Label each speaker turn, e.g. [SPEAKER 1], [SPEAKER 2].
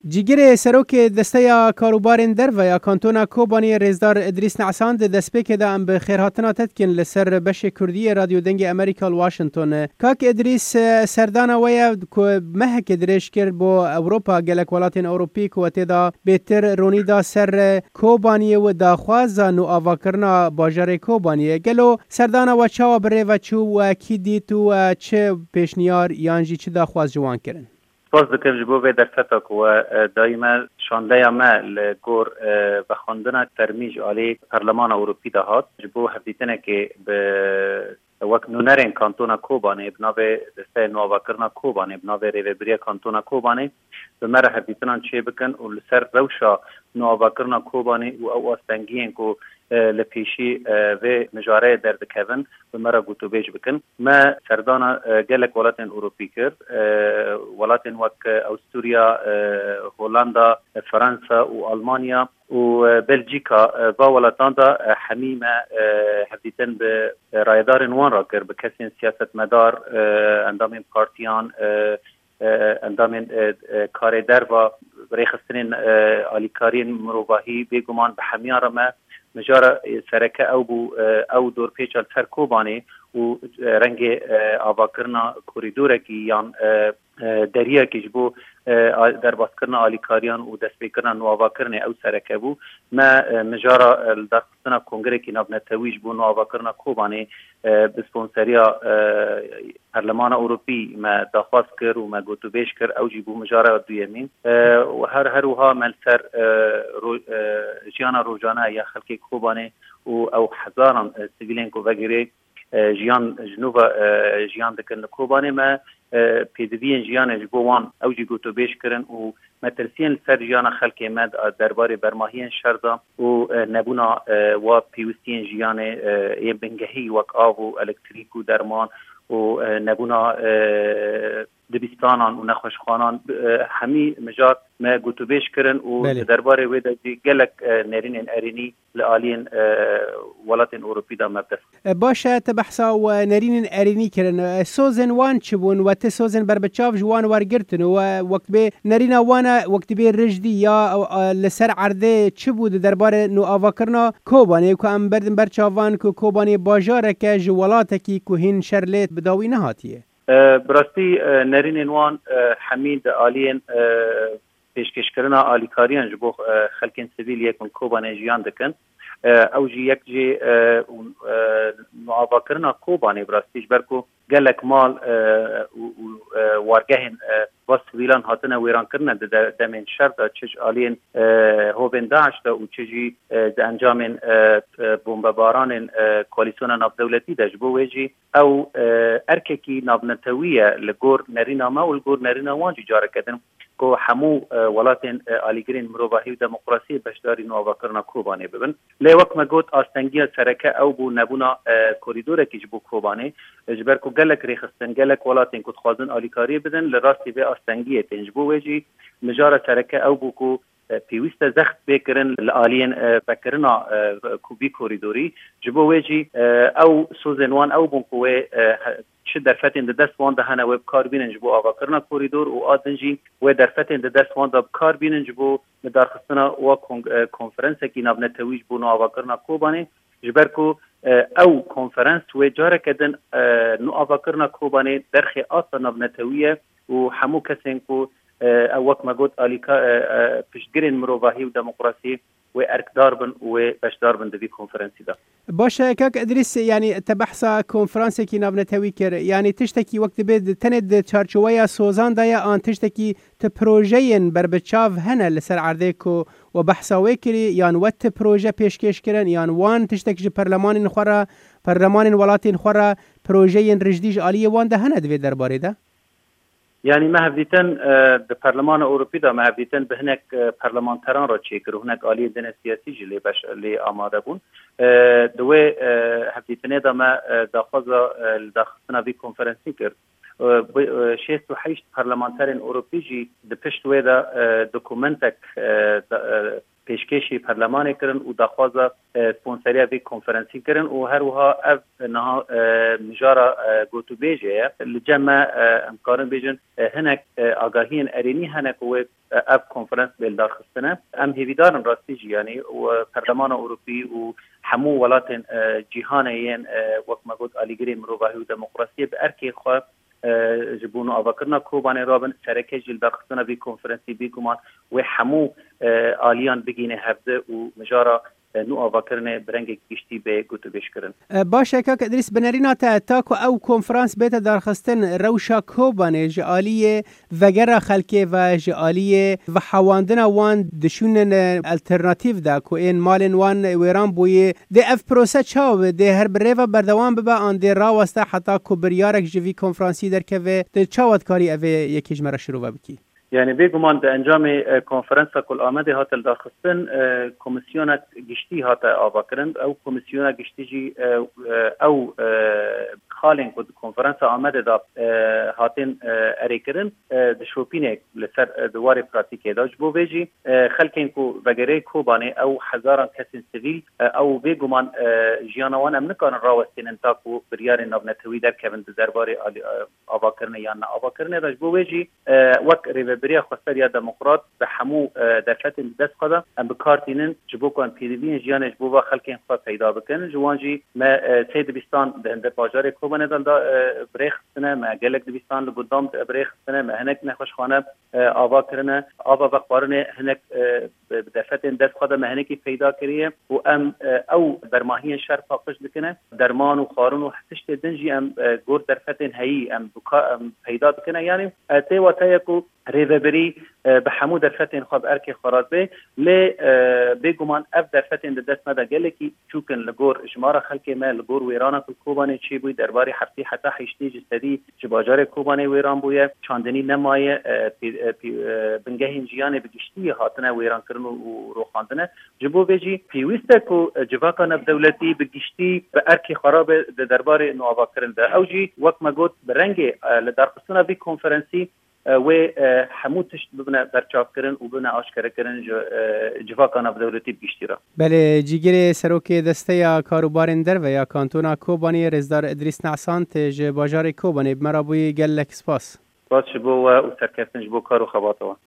[SPEAKER 1] جیگر سروک دسته کاروبارین در و یا کانتونا کوبانی رزدار ادریس نعسان دسپیک دا ام به خیرهاتنا تدکن لسر بش کردی رادیو دنگ امریکا واشنطن. کاک ادریس سردانا ویا که مهک درش کرد با اوروپا گلک ولاتین اوروپی که وطدا بیتر رونی دا سر کوبانی و دا خوازا نو آوا کرنا باجار کوبانی. گلو سردانا و چاوا بره و چو و کی دیت و چه پیشنیار یانجی چه دا خواز جوان کرن؟
[SPEAKER 2] باز دکتر جبو به در فتاک و دائما شانده ما لگور بخوندن ترمیج علی پارلمان اروپی دهات جبو هفتیتنه که به وقت نونرین کانتونا کوبانی بنابه دسته نوآورکرنا کوبانی بنابه ریوبری کانتونا کوبانی به مره هفتیتنان چه بکن و لسر روشا نوآورکرنا کوبانی و او استنگین کو لپیشی و مجاره درد کردن به مرا گوتو بیج بکن ما سردانا گلک ولاتن اروپی کرد ولاتن وک استوریا هولندا فرانسا و آلمانیا و بلژیکا با ولاتان دا حمیمه هفتیتن به رایدار نوان را کرد به کسی سیاست مدار اندامین پارتیان اندامین کار در و ریخستنین آلیکارین مروباهی بگمان به همیان را ما مجارا سرکه او دور پیچال سر کوبانی و رنگ آواکرنا کوریدوره کی یان دریا کی جبو در باز کرنا آلیکاریان و دست بکرنا نوآواکرنا او سرکه بو ما مجارا دستنا کنگره کی ناب نتویج بو نوآواکرنا کوبانی بسپونسریا پارلمان اروپی ما دخواست کر و ما گوتو بیش کر او جبو مجارا دویمین و هر وها ملسر جیانا روجانه یا خلقی کوبانی و او هزاران سیویلین کو وگیره جیان جنوب جیان دکن کوبانی ما پیدوین جیان جبوان او جی گوتو بیش کرن و مترسین سر جیان خلقی مد درباره برماهین شردا و نبونا و پیوستین جیان ای بنگهی وک آب و الکتریک و درمان و نبونا دبستانان و نخوشخانان همی مجار ما گوتو بیش کرن و درباره ویدا گلک نرین ارینی لآلین ولاتین اروپی دا مبدس
[SPEAKER 1] باشه تبحثا و نرین ارینی کرن سوزن وان چبون و تسوزن بربچاف جوان ورگرتن و وقت به نرین وانا وقت به رجدی یا لسر عرضه چبود درباره نو آوا کرنا کوبانی که ام بردن برچاوان که کوبانی باجاره که جوالاته کی که هین شرلیت بداوی نهاتیه
[SPEAKER 2] براستی نرین وان حمید آلین پیشکش کرنا آلیکاریان جبو خلکین سیویل یکن کوبانی جیان دکن او جی یک جی معاوا کرنا کوبانی براستیش برکو گلک مال وارگهن باس سیویلان هاتنه ویران کرنا دمین شرد چج آلین هوبن داعش دا و چجی دا انجامین بومبباران کوالیسیون ناب دولتی دا جبو ویجی او ارککی ناب نتویه لگور نرینا ما و لگور نرینا وانجی جاره کدن کو همو ولاتن آلیگرین مروباهی و دموکراسی بشداری نوآورکرنا کوبانی ببن لی وقت ما گوت آستنگی سرکه او بو نبونا کوریدوره کی جبو کوبانی جبر کو گلک ریخستن گلک ولاتن کو خوازن آلیکاری بدن لراستی به آستنگی تنجبو وجی مجاره سرکه او بو کو پیوسته زخت بکرن لآلین بکرنا کوبی کوریدوری جبو وجی او سوزنوان او بون کوه چه در فتن دست وان ده هنه وب کار بینن جبو آوا کرنا کوریدور و آدنجی و در فتن دست وان ده کار بینن جبو مدار خستنا و کنفرانس کی ناب نتویج بو آوا کرنا کوبانی جبر کو او کنفرانس و جاره کدن نو آوا کرنا کوبانی درخی آسا ناب نتویه و همو کسین کو او وقت ما گوت آلیکا پشتگرین مروباهی و دموکراسی و ارکدار بن و بشدار بن دوی کنفرانسی دا
[SPEAKER 1] باشه کاک ادریس يعني تبحثا کنفرانسی کی ناب نتوی کر يعني تشتکی وقت بید تند چارچویا سوزان دایا آن تشتکی تپروژین بربچاو هنه لسر عرده کو و بحثا وکری یان وقت پروژه پیشکش کرن یان وان تشتکی پرلمان خورا پرلمان ولاتین خورا پروژین رجدیج آلیه وان ده هنه دوی درباره ده
[SPEAKER 2] يعني ما هفديتن البرلمان الأوروبي دا ما هفديتن بهناك برلمانتران را تشيكر وهناك آلية دين السياسي اللي باش اللي آماده بون دوي هفديتن دا ما داخوزا داخلنا في كونفرنسي كر شيست وحيشت برلمانترين أوروبي جي دبشت ويدا دوكومنتك پیشکشی پارلمان کردن و دخواست سپانسریا وی کنفرانسی کردن و هر وها اف نها مجارا گوتو بیجه لجمع امکارن بیجن هنک آگاهین ارینی هنک و اف کنفرانس بیلدار خستنه ام هیویدارن راستی جیانی و پارلمان اروپی و همو ولات جهانیین وقت ما گفت آلیگری مروباهی و دموکراسی به ارکی خواه جبونو آواکرنا کوبان رابن شرکه جلد خستنا بی کنفرانسی بی گمان و همو آلیان بگینه هفته و مجارا نو آواکرنه برنگ گشتی به گوتو بیش کرن.
[SPEAKER 1] باشه که ادریس بنرینا تاکو او کنفرانس بیت درخستن روشا کوبانه جالیه وگرا خلکه و جالیه و حواندنا وان دشونن الترناتیو دا کو این مالن وان ویران بوی ده اف پروسه چاو ده هر بریو بردوام ببا آن ده راوسته حتی کبریارک جوی کنفرانسی در که و ده چاوت کاری اوه یکیش مرا شروع بکی.
[SPEAKER 2] یعنی بگمان در انجام کنفرانس کل آمده هاتل داخستن کمیسیون گشتی هات آوا کرند او کمیسیون گشتی جی او خالین کد کنفرانس آمده دا هاتن اری کرند دشوپینه لسر دوار پراتیکه داج بو بیجی خلکین کو وگره کوبانه او هزاران کسین سیویل او بگمان جیانوان ام نکان راوستین انتاکو بریار نابنتوی در کبند درباره آوا کرنه یا نه آوا کرنه داج بو بیجی وک بریا خواستر یا دموکرات به همو درفت دست خدا ام بکارتینن جبو کن پیدوین جیانش بو با خلکین خواهد پیدا بکنن جوانجی ما سید بیستان دهنده باجار کوبانه دال بریختنه ما گلک دبیستان لگودام بریختنه ما هنک نخوش خانه آوا کرنه آوا بخبارنه هنک درفت دست خدا ما هنکی پیدا کریه و ام او برماهی شر فاقش بکنه درمان و خارون و حسشت دنجی ام گور درفت هایی ام پیدا بکنه یعنی تی و تایکو ریوبری به همو درفتین خواب ارکی خراد به لی بگمان اف درفتین دست مده گلکی چوکن لگور شماره خلکی ما لگور ویرانا کل کوبانه چی بوی درباری حفتی حتی حیشتی جستدی جباجار کوبانه ویران بوی چاندنی نمای بنگهین جیانه بگشتی هاتنه ویران کرن و روخاندنه جبو بیجی پیوسته کو جواکان دولتی بگشتی به ارکی خراب درباری نوآوا کرن ده اوجی وقت ما گوت برنگ لدرخستنا بی کنفرانسی و همو تشت ببنه برچاف کرن و ببنه آشکره کرن جواکانا بدولتی بگشتی را.
[SPEAKER 1] بله جیگر سروک دسته یا کاروبارن در و یا کانتونا کوبانی رزدار ادریس نعسان تج باجار کوبانی بمرابوی گلک سپاس.
[SPEAKER 2] باز شبو و سرکستن جبو کارو خباتوا.